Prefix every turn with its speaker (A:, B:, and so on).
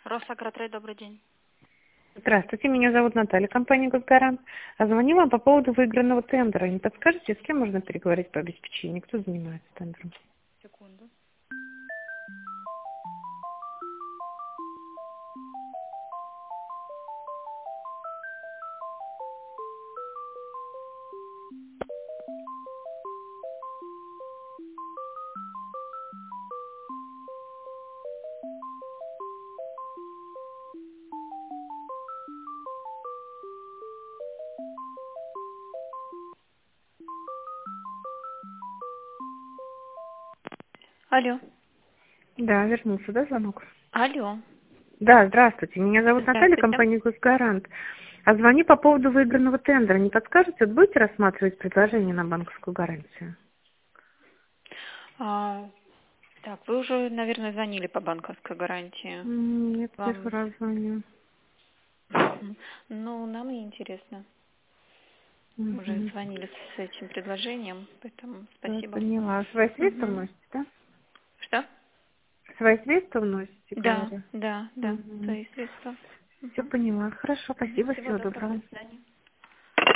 A: Росагротрейд, добрый день.
B: Здравствуйте, меня зовут Наталья, компания «Госгарант». Звоню вам по поводу выигранного тендера. Не подскажете, с кем можно переговорить по обеспечению? Кто занимается тендером?
A: Секунду. Алло.
B: Да, вернулся, да, звонок?
A: Алло.
B: Да, здравствуйте, меня зовут Наталья,
A: Здравствуйте.
B: компания «Госгарант». А звоню по поводу выигранного тендера. Не подскажете, вот будете рассматривать предложение на банковскую гарантию?
A: А, так, вы уже, наверное, звонили по банковской гарантии.
B: Нет, первый
A: Вам,
B: раз звоню.
A: ну, нам и интересно. Уже
B: Угу.
A: звонили с этим предложением, поэтому
B: Я
A: спасибо.
B: поняла. Свои средства
A: Мгм.
B: вносите, да?
A: Что?
B: Свои средства вносите,
A: Да,
B: говорю.
A: да, да,
B: Угу.
A: свои средства.
B: Все
A: Мгм.
B: поняла. Хорошо,
A: Мгм.
B: спасибо,
A: Всего
B: всего
A: доброго, до
B: доброго.
A: свидания.